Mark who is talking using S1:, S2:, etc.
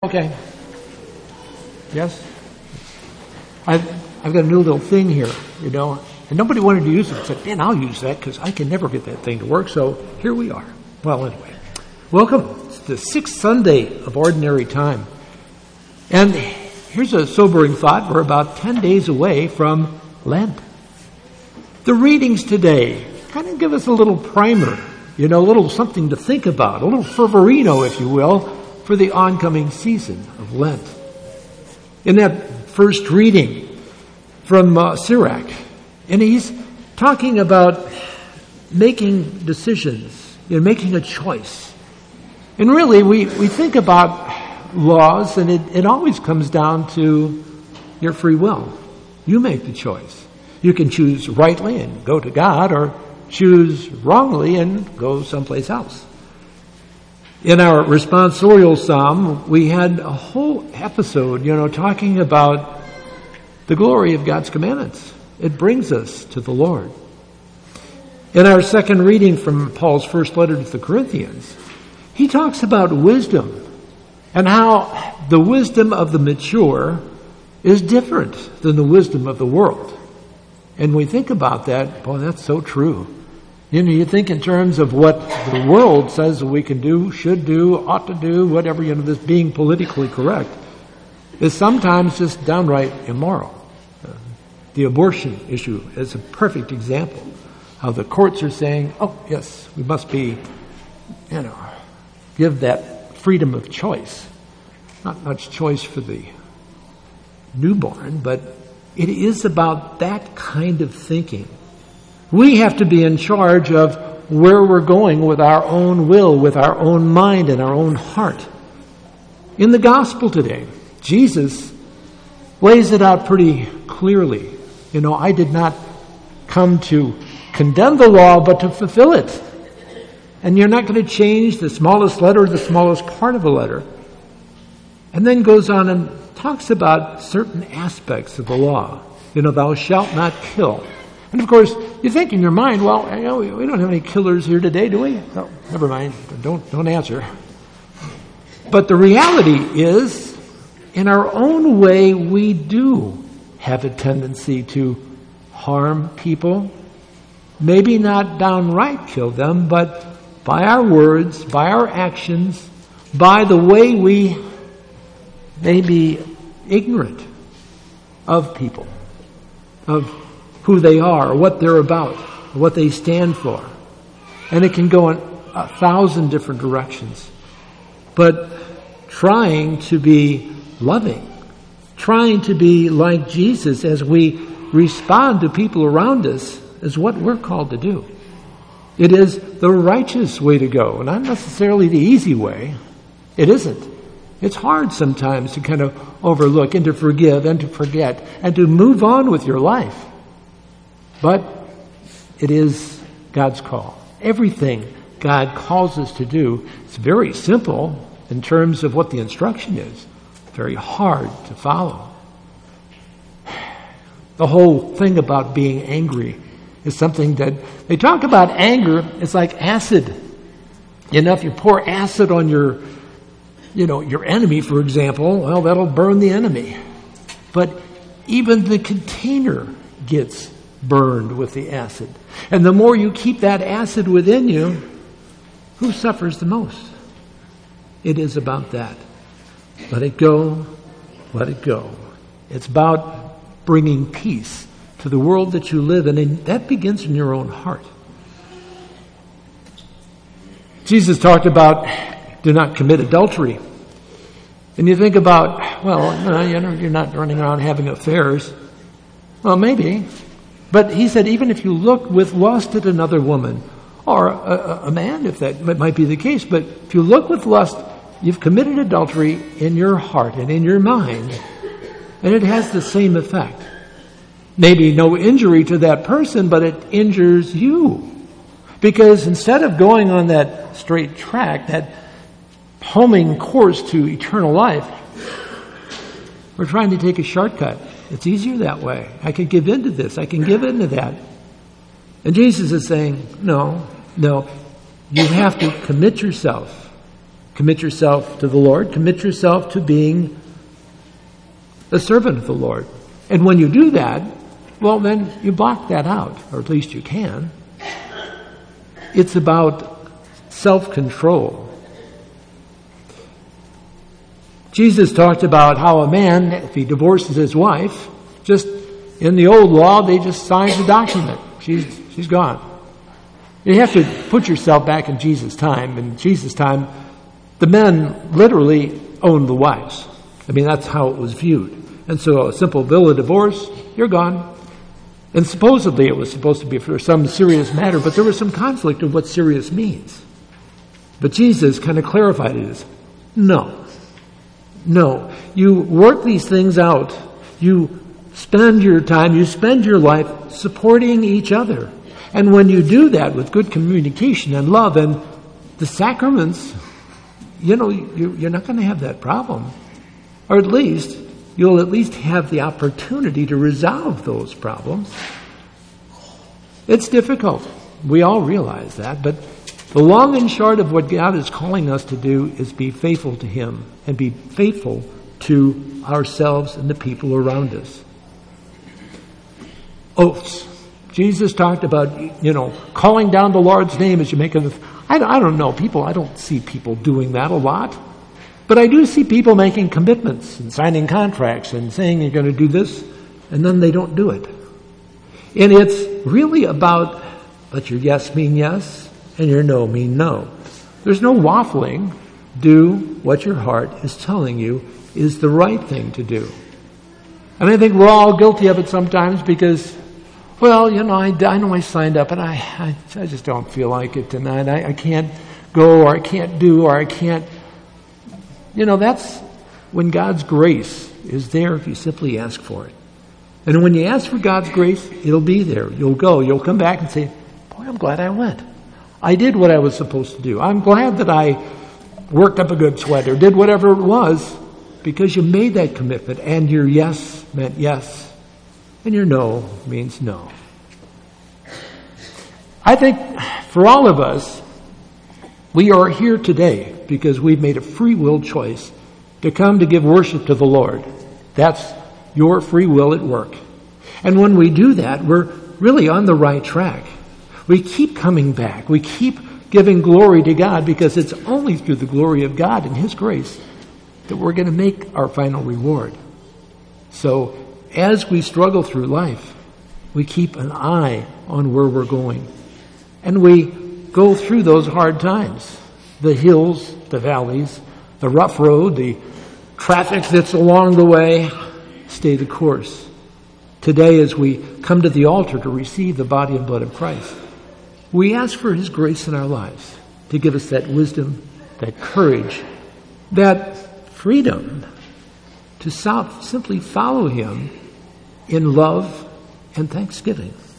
S1: Okay. Yes? I've got a new little thing here, and nobody wanted to use it. I said, man, I'll use that because I can never get that thing to work. So here we are. Well, anyway, welcome. It's the sixth Sunday of Ordinary Time. And here's a sobering thought. We're about 10 days away from Lent. The readings today kind of give us a little primer, a little something to think about, a little fervorino, if you will, for the oncoming season of Lent. In that first reading from Sirach, and he's talking about making decisions, making a choice. And really, we think about laws, and it always comes down to your free will. You make the choice. You can choose rightly and go to God, or choose wrongly and go someplace else. In our responsorial psalm, we had a whole episode, talking about the glory of God's commandments. It brings us to the Lord. In our second reading from Paul's first letter to the Corinthians, he talks about wisdom and how the wisdom of the mature is different than the wisdom of the world. And we think about that, boy, that's so true. You think in terms of what the world says we can do, should do, ought to do, whatever, this being politically correct is sometimes just downright immoral. The abortion issue is a perfect example. How the courts are saying, oh, yes, we must be, give that freedom of choice. Not much choice for the newborn, but it is about that kind of thinking. We have to be in charge of where we're going with our own will, with our own mind and our own heart. In the gospel today, Jesus lays it out pretty clearly. I did not come to condemn the law, but to fulfill it. And you're not going to change the smallest letter or the smallest part of a letter. And then goes on and talks about certain aspects of the law. Thou shalt not kill. And of course, you think in your mind, well, we don't have any killers here today, do we? No, never mind. Don't answer. But the reality is, in our own way, we do have a tendency to harm people. Maybe not downright kill them, but by our words, by our actions, by the way we may be ignorant of people, of who they are, what they're about, what they stand for. And it can go in 1,000 different directions. But trying to be loving, trying to be like Jesus as we respond to people around us is what we're called to do. It is the righteous way to go, not necessarily the easy way. It isn't. It's hard sometimes to kind of overlook and to forgive and to forget and to move on with your life. But it is God's call. Everything God calls us to do is very simple in terms of what the instruction is. Very hard to follow. The whole thing about being angry is something that they talk about. Anger is like acid. If you pour acid on your enemy, for example, well, that'll burn the enemy. But even the container gets burned with the acid. And the more you keep that acid within you, who suffers the most? It is about that. Let it go. Let it go. It's about bringing peace to the world that you live in, and that begins in your own heart. Jesus talked about do not commit adultery. And you think about, well, you're not running around having affairs. Well, maybe. But he said, even if you look with lust at another woman, or a man, if that might be the case, but if you look with lust, you've committed adultery in your heart and in your mind, and it has the same effect. Maybe no injury to that person, but it injures you. Because instead of going on that straight track, that homing course to eternal life, we're trying to take a shortcut. It's easier that way. I can give in to this. I can give in to that. And Jesus is saying, no, you have to commit yourself Commit yourself to the Lord. Commit yourself to being a servant of the Lord. And when you do that, well, then you block that out, or at least you can. It's about self-control. Jesus talked about how a man, if he divorces his wife, just in the old law, they just signed the document. She's gone. You have to put yourself back in Jesus' time. In Jesus' time, the men literally owned the wives. I mean, that's how it was viewed. And so a simple bill of divorce, you're gone. And supposedly it was supposed to be for some serious matter, but there was some conflict of what serious means. But Jesus kind of clarified it as, no. You work these things out. You spend your time, you spend your life supporting each other. And when you do that with good communication and love and the sacraments, you're not going to have that problem. Or at least, you'll at least have the opportunity to resolve those problems. It's difficult. We all realize that. But the long and short of what God is calling us to do is be faithful to Him and be faithful to ourselves and the people around us. Oaths. Jesus talked about, calling down the Lord's name as you make an. I don't know people. I don't see people doing that a lot. But I do see people making commitments and signing contracts and saying you're going to do this, and then they don't do it. And it's really about let your yes mean yes and your no mean no. There's no waffling. Do what your heart is telling you is the right thing to do. And I think we're all guilty of it sometimes because, I know I signed up and I just don't feel like it tonight. I can't go, or I can't do, or I can't. That's when God's grace is there if you simply ask for it. And when you ask for God's grace, it'll be there. You'll go. You'll come back and say, boy, I'm glad I went. I did what I was supposed to do. I'm glad that I worked up a good sweat or did whatever it was because you made that commitment and your yes meant yes and your no means no. I think for all of us, we are here today because we've made a free will choice to come to give worship to the Lord. That's your free will at work. And when we do that, we're really on the right track. We keep coming back. We keep giving glory to God because it's only through the glory of God and His grace that we're going to make our final reward. So as we struggle through life, we keep an eye on where we're going. And we go through those hard times, the hills, the valleys, the rough road, the traffic that's along the way. Stay the course. Today, as we come to the altar to receive the body and blood of Christ, we ask for His grace in our lives to give us that wisdom, that courage, that freedom to simply follow Him in love and thanksgiving.